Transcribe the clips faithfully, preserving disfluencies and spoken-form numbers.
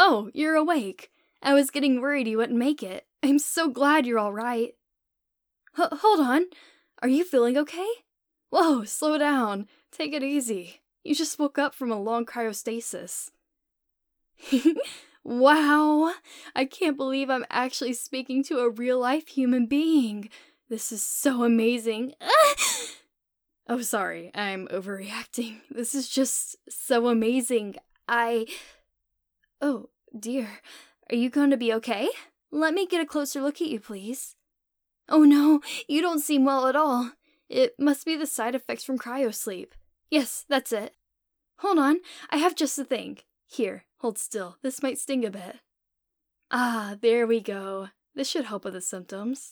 Oh, you're awake. I was getting worried you wouldn't make it. I'm so glad you're all right. H- hold on. Are you feeling okay? Whoa, slow down. Take it easy. You just woke up from a long cryostasis. Wow, I can't believe I'm actually speaking to a real-life human being. This is so amazing. Oh, sorry, I'm overreacting. This is just so amazing. I... Oh, dear. Are you going to be okay? Let me get a closer look at you, please. Oh no, you don't seem well at all. It must be the side effects from cryosleep. Yes, that's it. Hold on, I have just the thing. Here, hold still. This might sting a bit. Ah, there we go. This should help with the symptoms.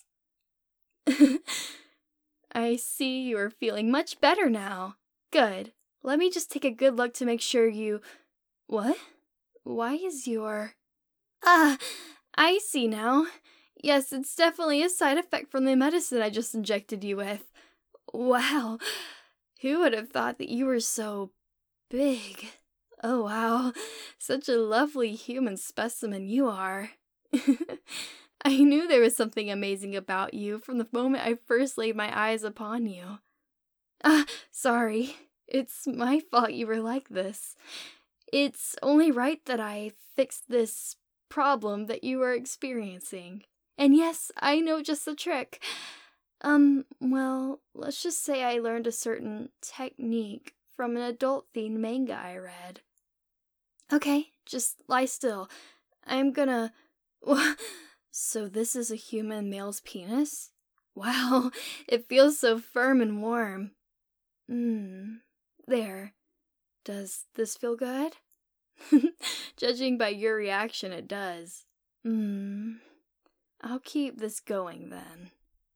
I see you are feeling much better now. Good. Let me just take a good look to make sure you... What? Why is your... Ah, I see now. Yes, it's definitely a side effect from the medicine I just injected you with. Wow. Who would have thought that you were so big? Oh wow, such a lovely human specimen you are. I knew there was something amazing about you from the moment I first laid my eyes upon you. Ah, sorry. It's my fault you were like this. It's only right that I fix this problem that you are experiencing. And yes, I know just the trick. Um, well, let's just say I learned a certain technique from an adult-themed manga I read. Okay, just lie still. I'm gonna... So this is a human male's penis? Wow, it feels so firm and warm. Mmm, there. Does this feel good? Judging by your reaction, it does. Mmm, I'll keep this going then.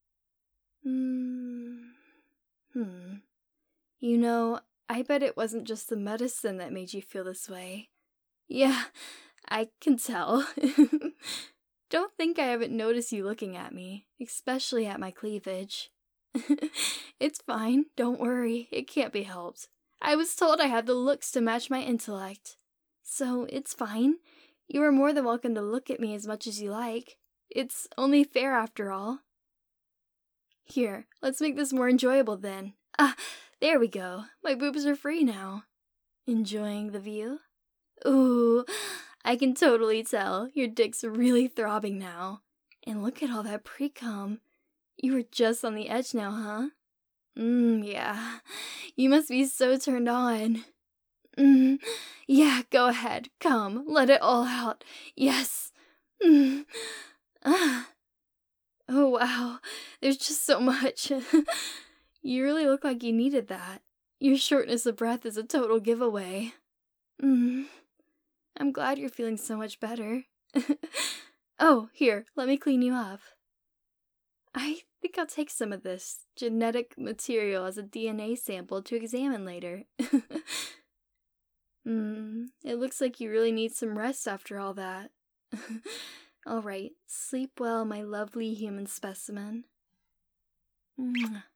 Mmm, hmm. You know, I bet it wasn't just the medicine that made you feel this way. Yeah, I can tell. Don't think I haven't noticed you looking at me, especially at my cleavage. It's fine, don't worry, it can't be helped. I was told I had the looks to match my intellect. So, it's fine. You are more than welcome to look at me as much as you like. It's only fair after all. Here, let's make this more enjoyable then. Ah, there we go. My boobs are free now. Enjoying the view? Ooh, I can totally tell. Your dick's really throbbing now. And look at all that pre-cum. You were just on the edge now, huh? Mmm, yeah. You must be so turned on. Mmm, yeah, go ahead. Come, let it all out. Yes. Mmm. Ah. Oh, wow. There's just so much. You really look like you needed that. Your shortness of breath is a total giveaway. Mmm. I'm glad you're feeling so much better. Oh, here, let me clean you up. I think I'll take some of this genetic material as a D N A sample to examine later. Hmm, it looks like you really need some rest after all that. Alright, sleep well, my lovely human specimen. Mwah.